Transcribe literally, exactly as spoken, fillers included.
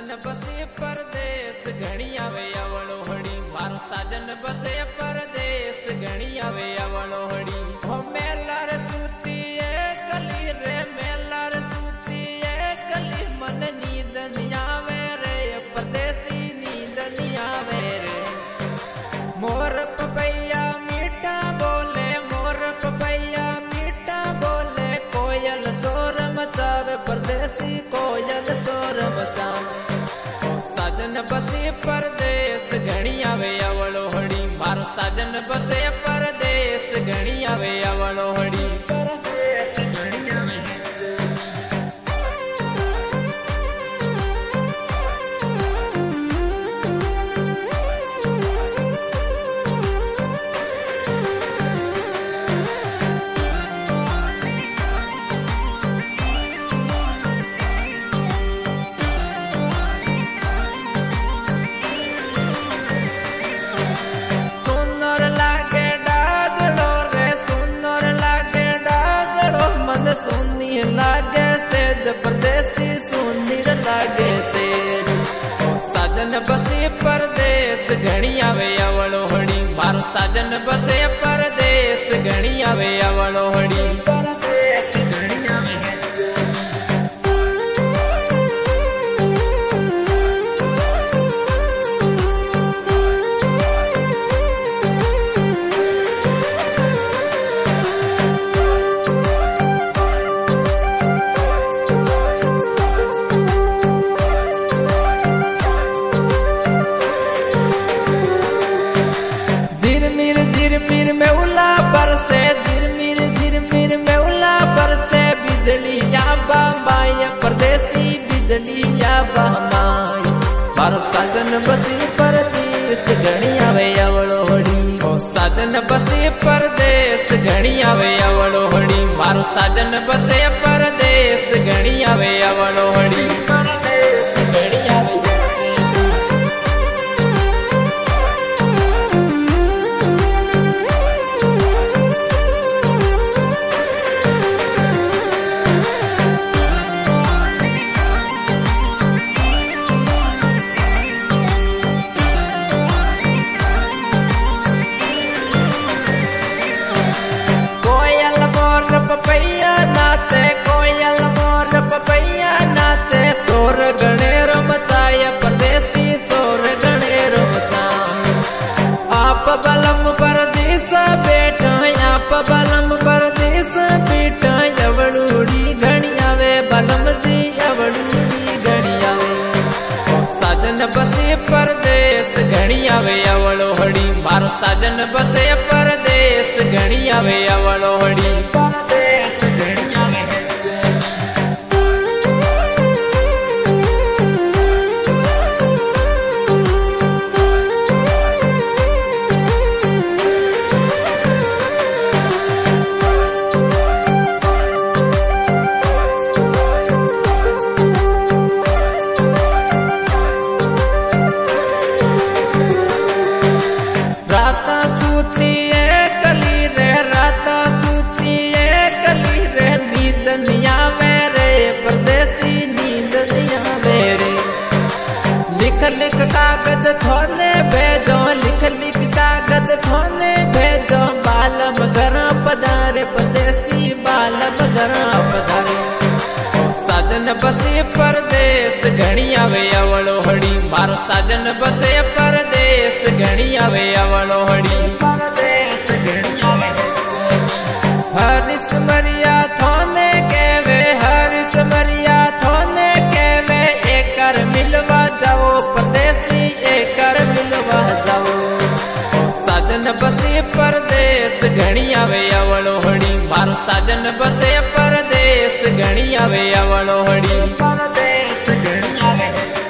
साजन बसे परदेस घणी आवे अवळो हड़ी मारो साजन बसे परदेस घणी आवे अवळो हड़ी हो मेलार सूती कली रे मेलार सूती कली मन नींद नहीं आवे रे परदेसी नींद नहीं आवे रे मोर पपैया मीठा बोले मोर पपैया मीठा बोले कोयल सोर मचावे परदेसी कोयल सोर मचावे साजन बसे परदेस घणी आवे अवळो हड़ी मारो साजन बसे परदेस घणी आवे अवळो हड़ी परदेस घणी आवे सोनी लागे सेज परदेसी सुंदर लागे सेज साजन बसे परदेस घणी आवे अवळो हड़ी मारो साजन बसे परदेस घणी आवे अवळो हड़ी परदेस घणी आवे झिरमिर में उला बरसे झिरमिर झिरमिर में उला बरसे बिजलियां बम्बाई परदेसी बिजलियां बम्बाई मारो साजन बसे परदेस घणी आवे अवळो हड़ी ओ साजन बसे परदेस घणी आवे अवळो हड़ी मारो साजन बसे परदेस घणी आवे अवळो हड़ी परदेस घणी आवे पपैया नाचे कोयल मोर पपैया नाचे सोर गणेरो मचाया परदेसी सोर गणेरो मचाया आप बलम परदेस बेटा आप बलम परदेस बेटा अवळूड़ी घणी आवे बलम जी अवळूड़ी घणी आवे साजन बसे परदेस घणी आवे अवळो हड़ी मारो साजन बसे परदेस घणी आवे अवळो हड़ी राता सूती कली रे राता सूती कली रे नींद नहीं आवे रे परदेसी नींद नहीं आवे रे लिख लिख कागज थोने भेजो लिख लिख कागज थोने भेजो बालम घर पधारे परदेसी बालम घर पधारे साजन बसे परदेस घणी आवे अवळो हड़ी मारो साजन बसे परदेस घणी आवे अवळो हड़ी परदेस घणी आवे हरिस मरिया थोने केवे हरिस मरिया थोने केवे एकर मिलवा जाओ परदेसी एकर मिलवा जाओ साजन बसे परदेस घणी आवे अवळो हड़ी मारो साजन बसे परदेस घणी आवे अवळो हड़ी परदेस घणी आवे